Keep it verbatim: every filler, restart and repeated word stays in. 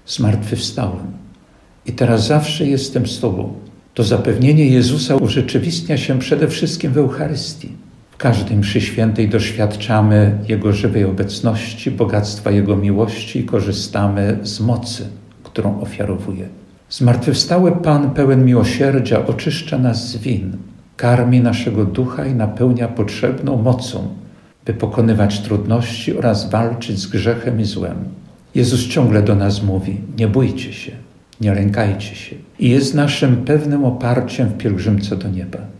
zmartwychwstałem i teraz zawsze jestem z Tobą. To zapewnienie Jezusa urzeczywistnia się przede wszystkim w Eucharystii. W każdej mszy świętej doświadczamy Jego żywej obecności, bogactwa Jego miłości i korzystamy z mocy, którą ofiarowuje. Zmartwychwstały Pan pełen miłosierdzia oczyszcza nas z win, karmi naszego ducha i napełnia potrzebną mocą, by pokonywać trudności oraz walczyć z grzechem i złem. Jezus ciągle do nas mówi: nie bójcie się, nie lękajcie się i jest naszym pewnym oparciem w pielgrzymce do nieba.